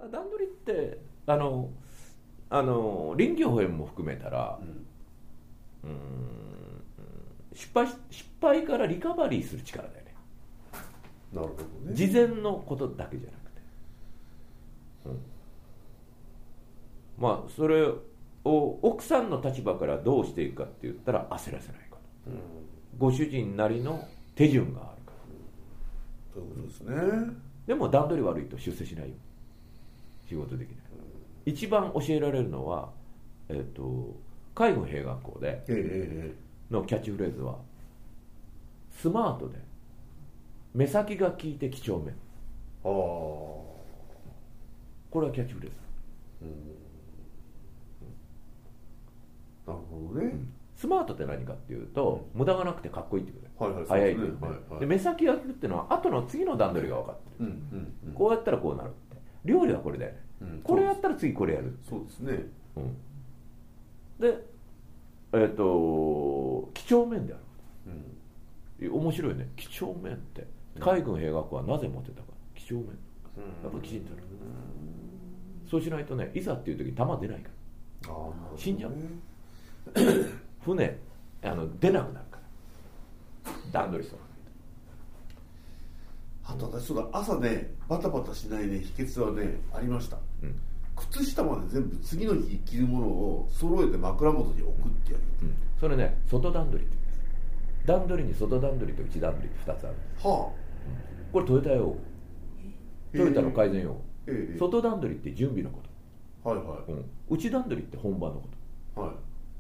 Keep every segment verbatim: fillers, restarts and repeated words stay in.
段取りってあのあの臨機応変も含めたら、うん、うーん失敗失敗からリカバリーする力だよね。 なるほどね。 事前のことだけじゃなくて、うん、まあそれを奥さんの立場からどうしていくかって言ったら焦らせないこと、うん、ご主人なりの手順があるから、 うん、そういうことですね。 でも段取り悪いと出世しないよ、仕事できない、うん、一番教えられるのは、えーと、海軍兵学校でのキャッチフレーズはスマートで目先が効いて几帳面。ああ、これはキャッチフレーズ、うんうん、 なるほどね、うん、 スマートって何かっていうと、うん、無駄がなくてかっこいいってこと、はいはい、早いってこと、ね、はいはい、で目先が効くっていうのは後の次の段取りが分かってる、うんうんうん、こうやったらこうなるって。料理はこれだよね、うん、これやったら次これやる。 そうですね、 うん、でえっ、ー、と几帳面である、うん、面白いね。几帳面って海軍兵学校はなぜ持ってたか。几帳面、やっぱきちんとある、うん、そうしないとね、いざっていう時に弾出ないから、あ、ね、死んじゃう船あの出なくなるから段取りしとかないと。あと私そうだ、朝ねバタバタしないね秘訣はねありました、うん、靴下まで全部次の日着るものを揃えて枕元に置くってやる、うん、 それね外段取りって言うんです。段取りに外段取りと内段取りってふたつあるんです、はあ、うん、これトヨタ用語、トヨタの改善用語、えーえー、外段取りって準備のこと、はいはい、うん、内段取りって本番のこと、はい、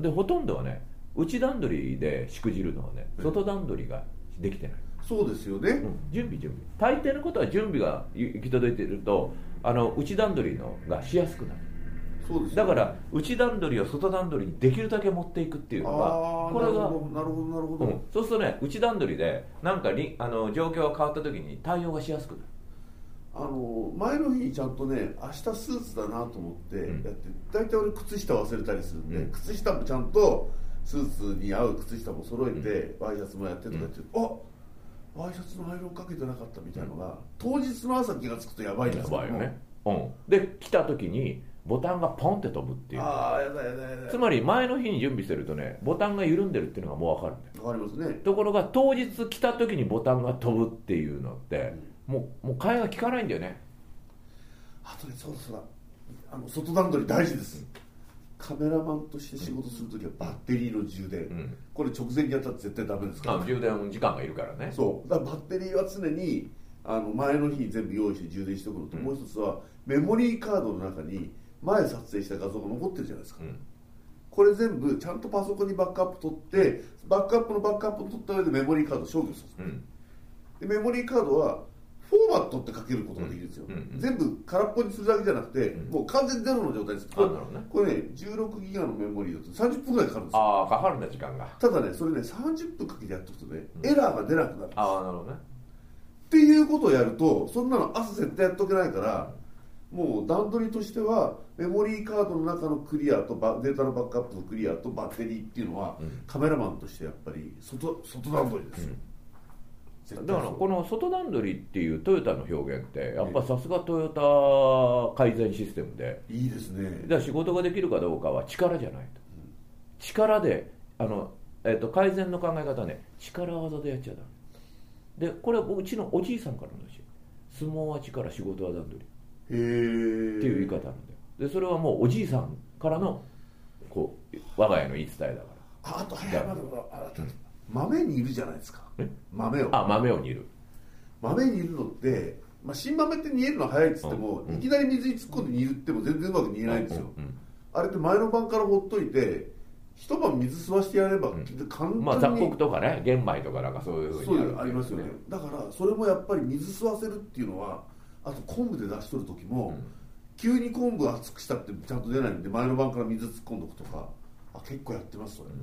でほとんどはね内段取りでしくじるのはね、外段取りができてない。 そうですよね、うん、 準備準備、大抵のことは準備が行き届いているとあの内段取りのがしやすくなる。そうです、ね、だから内段取りを外段取りにできるだけ持っていくっていうのが、これがなるほどなるほどなるほど、うん、そうするとね内段取りでなんかあの状況が変わった時に対応がしやすくなる。 あの前の日にちゃんとね明日スーツだなと思ってやって、うん、大体俺靴下忘れたりするんで、うん、靴下もちゃんとスーツに合う靴下も揃えて、うん、ワイシャツもやってとか言って、うん、あワイシャツのアイロンかけてなかったみたいなのが、うん、当日の朝気がつくとやばいんですよ。やばいよね、うん、で来た時にボタンがポンって飛ぶっていう。ああやだやだやだ。つまり前の日に準備してるとねボタンが緩んでるっていうのがもう分かるんだよ。分かりますね。ところが当日来た時にボタンが飛ぶっていうのって、うん、もうもう替えが効かないんだよね。あとねそうだそうだ、あの外段取り大事です、うん、カメラマンとして仕事するときはバッテリーの充電、うん、これ直前にやったら絶対ダメですから、ね、 あ充電時間がいるからね。 そうだからバッテリーは常にあの前の日に全部用意して充電しておくのと、うん、もう一つはメモリーカードの中に前撮影した画像が残ってるじゃないですか、うん、これ全部ちゃんとパソコンにバックアップ取ってバックアップのバックアップを取った上でメモリーカードを消去する、うん、でメモリーカードはフォーマットって書けることができるんですよ、うんうん、全部空っぽにするだけじゃなくて、うん、もう完全ゼロの状態です。これ、ね、これねじゅうろくギガのメモリーだとさんじゅっぷんぐらいかかるんですよ。 ああかかるんだ時間が。 ただねそれねさんじゅっぷんかけてやっておくとね、うん、エラーが出なくなるんです。 ああなるほどね。 っていうことをやるとそんなの朝絶対やっとけないから、うん、もう段取りとしてはメモリーカードの中のクリアとデータのバックアップのクリアとバッテリーっていうのは、うん、カメラマンとしてやっぱり 外, 外段取りですよ、 うん、だからこの外段取りっていうトヨタの表現ってやっぱさすがトヨタ改善システムでいいですね。 だから仕事ができるかどうかは力じゃないと、うん、力であの、えー、と改善の考え方はね力技でやっちゃダメで、これはうちのおじいさんからの話。相撲は力仕事は段取りっていう言い方なんだよ。でそれはもうおじいさんからのこう我が家の言い伝えだから。 ああと早いまだ豆にいるじゃないですか。豆をあ豆を煮る豆にいるのって、まあ、新豆って煮えるのは早いっつっても、うん、いきなり水に突っ込んで煮るっても全然うまく煮えないんですよ、うんうんうん、あれって前の晩からほっといて一晩水吸わしてやれば、うん、簡単に、 まあ、雑穀とかね玄米とかなんかそういうふうにある、 そうありますよね。だからそれもやっぱり水吸わせるっていうのはあと昆布で出しとる時も、うん、急に昆布熱くしたってちゃんと出ないんで前の晩から水突っ込んどくとかあ結構やってますそれ、うん、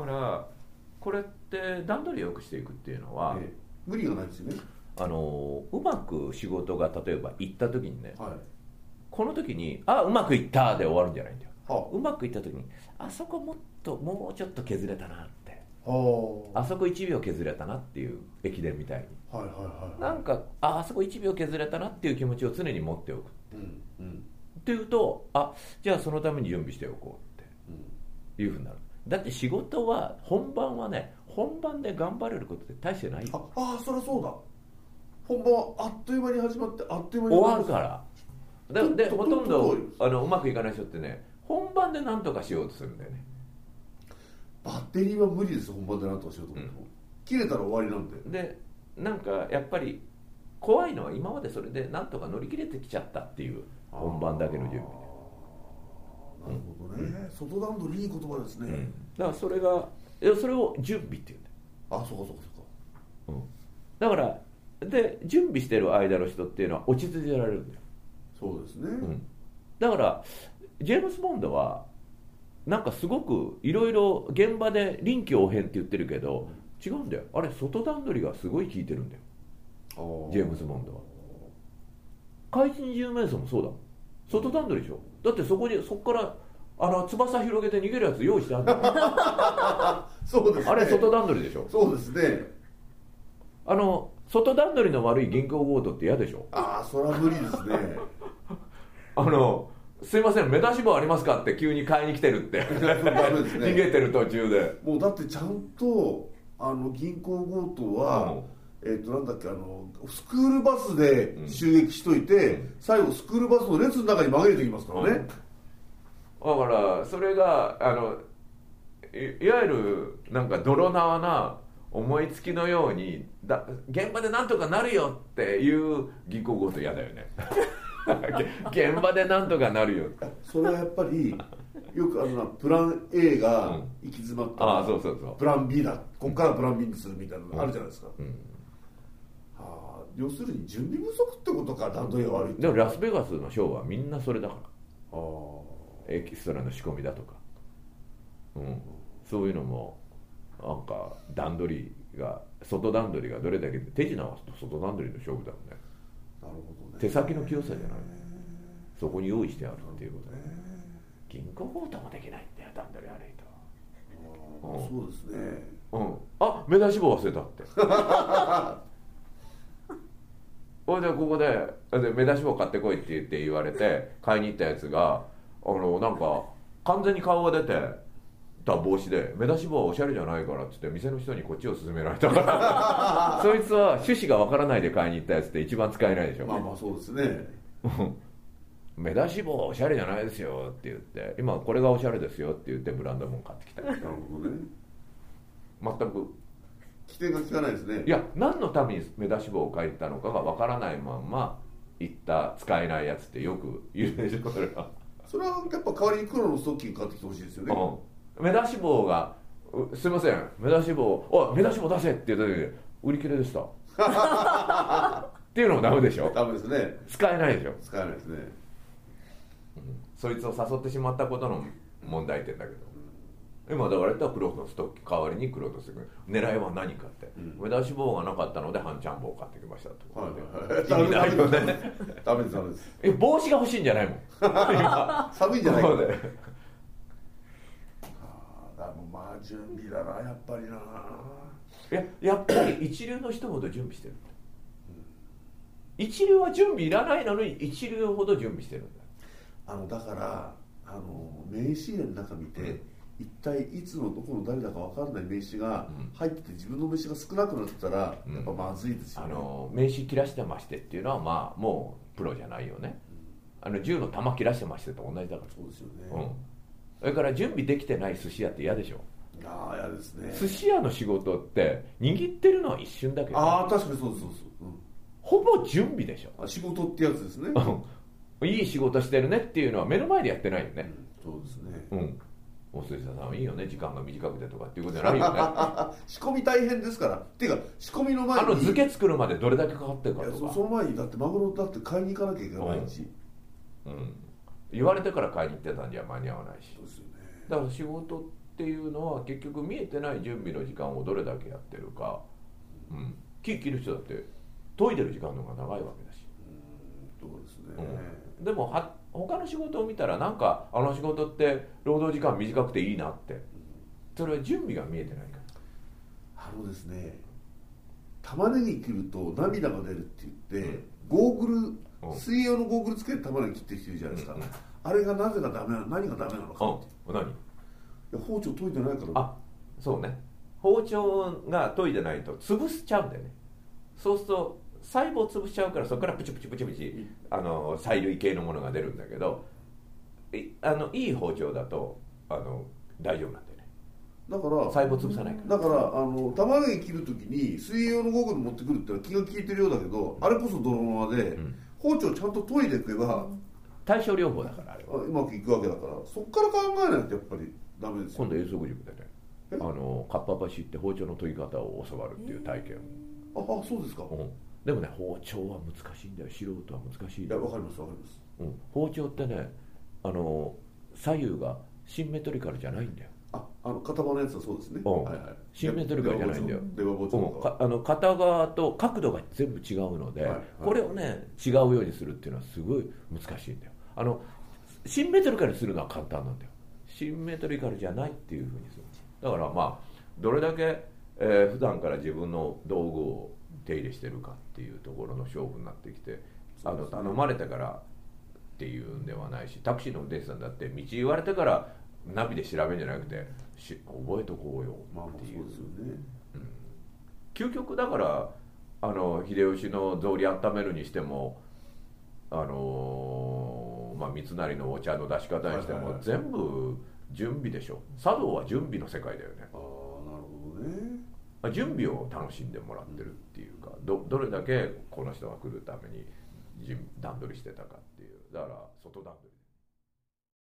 だからこれって段取りを良くしていくっていうのは、ええ、 無理がないですよね。 あのうまく仕事が例えばいった時にね、はい、この時にあうまくいったで終わるんじゃないんだよ、はあ、うまくいった時にあそこもっともうちょっと削れたなって、はあ、あそこいちびょう削れたなっていう駅伝みたいに、はいはいはいはい、なんか あ, あそこいちびょう削れたなっていう気持ちを常に持っておく、うんうん、 っていうと、あ、じゃあそのために準備しておこうっていうふうになる。だって仕事は本番はね、本番で頑張れることって大してないよ。 ああ、そりゃそうだ。本番はあっという間に始まってあっという間に終わるから。で、でほとんどあのうまくいかない人ってね、本番で何とかしようとするんだよね。 バッテリーは無理です。本番で何とかしようと思っても、うん、切れたら終わりなんで。 でなんかやっぱり怖いのは、今までそれで何とか乗り切れてきちゃったっていう本番だけの準備で。 なるほどね、うん、外段取りいい言葉ですね、うん、 だからそれがいやそれを準備っていうんだよ。 あ、そうかそうかそうか、 うん、だからで準備してる間の人っていうのは落ち着いてられるんだよ。 そうですね、うん、 だからジェームズ・ボンドはなんかすごくいろいろ現場で臨機応変って言ってるけど、違うんだよ。あれ外段取りがすごい効いてるんだよ、ジェームズ・ボンドは。怪人じゅうめいそうもそうだもん。外段取りでしょ。だってそこにそこからあの翼広げて逃げるやつ用意してあるんだよそうですね、 あれ外段取りでしょ。 そうですね。 あの外段取りの悪い銀行強盗って嫌でしょ。 ああ、それは無理ですねあのすいません、目出し帽ありますかって急に買いに来てるって逃げてる途中で。 もうだってちゃんとあの銀行強盗は、うん、えっ、ー、となんだっけ、あのスクールバスで襲撃しといて、うん、最後スクールバスの列の中に紛れてきますからね、うん、だからそれがあの い, いわゆるなんか泥縄な思いつきのようにだ現場でなんとかなるよっていう銀行強盗嫌だよね現場でなんとかなるよそれはやっぱりよくあのプラン A が行き詰まったら、 うん、あそうそうそう、 プラン B だ、ここからプラン B にするみたいなのがあるじゃないですか、うんうん、はあ、要するに準備不足ってことか、段取りが悪いって。 でもラスベガスのショーはみんなそれだから、あエキストラの仕込みだとか、うん、そういうのもなんか段取りが外段取りがどれだけ手品は外段取りの勝負だもんね。 なるほどね。 手先の清さじゃない、そこに用意してあるっていうこと、ね、銀行強盗もできないんだよ、段取り悪いと。 うん、そうですね、 うん、あ、目出し帽忘れたってほいでここで目出し帽買ってこいって言って言われて買いに行ったやつがあのなんか完全に顔が出てた帽子で、目出し帽はおしゃれじゃないからって言って店の人にこっちを勧められたからそいつは趣旨がわからないで買いに行ったやつって一番使えないでしょ。 まあまあそうですね目出し帽はおしゃれじゃないですよって言って、今これがおしゃれですよって言ってブランド物買ってきた。なるほどね。 全く規定が効かないですね。 いや、何のために目出し帽を書いたのかがわからないまんま行った使えないやつってよく言うでしょ。それはそれはやっぱ代わりに黒のストッキング買ってきてほしいですよね、 うん、目出し帽がすいません目出し帽おい目出し帽出せって言った時に売り切れでしたっていうのもダメでしょ。 ダメですね。 使えないでしょ。 使えないですね、 うん、そいつを誘ってしまったことの問題点だけど、うん、今だから言ったら黒のストッキング代わりに黒とする狙いは何かって、うん、目出し帽がなかったので半チャン帽を買ってきましたと、はいはい、意味ないよねダメですダメです。 え帽子が欲しいんじゃないもん寒いんじゃないかでまあ準備だなやっぱりな。 や, やっぱり一流の人ほど準備してるんだ、うん、一流は準備いらないのに一流ほど準備してるんだ。 あのだからあの名刺入れの中見て、うん、一体いつのどこの誰だか分からない名刺が入ってて自分の名刺が少なくなってたら、うん、やっぱまずいですよね。 あの名刺切らしてましてっていうのはまあもうプロじゃないよね、うん、あの銃の弾切らしてましてと同じだから。 そうですよね、 うん、それから準備できてない寿司屋って嫌でしょ。 ああ嫌ですね。 寿司屋の仕事って握ってるのは一瞬だけど、 ああ確かにそうですそうです、うん、 ほぼ準備でしょ。 あ仕事ってやつですねいい仕事してるねっていうのは目の前でやってないよね、 うん、そうですね。 うんお寿司屋さんはいいよね時間が短くてとかっていうことじゃないよね仕込み大変ですからっていうか仕込みの前にあの漬け作るまでどれだけかかってるかとか。 そ, その前にだってマグロだって買いに行かなきゃいけないし、 うんうん、言われてから買いに行ってたんじゃ間に合わないし。 そうですよね。 だから仕事っていうのは結局見えてない準備の時間をどれだけやってるか、うん、木切る人だって研いでる時間の方が長いわけだし。 うんそうですね、 うん、でもは他の仕事を見たらなんかあの仕事って労働時間短くていいなって、それは準備が見えてないから。 あのですね玉ねぎ切ると涙が出るって言って、うん、ゴーグルうん水泳用のゴーグルつけて玉ねぎ切ってる人いるじゃないですか、 うんうん、 あれがなぜがダメなの、何がダメなのかって。 うん、何？ いや包丁研いでないから。 あ、そうね、包丁が研いでないと潰しちゃうんだよね。そうすると細胞を潰しちゃうから、そこからプチプチプチプチあの催涙系のものが出るんだけど、いあのいい包丁だとあの大丈夫なんだよね。 だから細胞潰さないから。 だからあの玉ねぎ切るときに水泳用のゴーグル持ってくるってのは気が利いてるようだけど、あれこそ泥沼で、うん、包丁ちゃんと研いでいけば対症療法だからあれはうまくいくわけだから、そこから考えないとやっぱりダメですよ。 今度遠足塾でね、あのかっぱ橋行って包丁の研ぎ方を教わるっていう体験を。 ああ、そうですか、うん、 でもね、包丁は難しいんだよ。素人は難しい。 いや、わかりますわかります、 うん、包丁ってね、あの左右がシンメトリカルじゃないんだよ。 あ、あの片場のやつはそうですね、 うん、はいはい、シンメトリカルじゃないんだよ。 出刃包丁とか、 うん、あの片側と角度が全部違うので、はいはい、これをね違うようにするっていうのはすごい難しいんだよ。あのシンメトリカルにするのは簡単なんだよ。シンメトリカルじゃないっていうふうにする。だからまあどれだけ、えー、普段から自分の道具を手入れしてるかっていうところの勝負になってきて、あの頼まれたからっていうんではないし、タクシーの運転手さんだって道言われてからナビで調べるんじゃなくてし覚えとこうよっていう、 まあ、そうですよね、 うん、究極だからあの秀吉の草履温めるにしても、あのー、まあ三成のお茶の出し方にしても全部準備でしょ。茶道は準備の世界だよね。 ああ、なるほどね。 準備を楽しんでもらってるっていうか、 ど, どれだけこの人が来るために段取りしてたかっていう。だから外段取り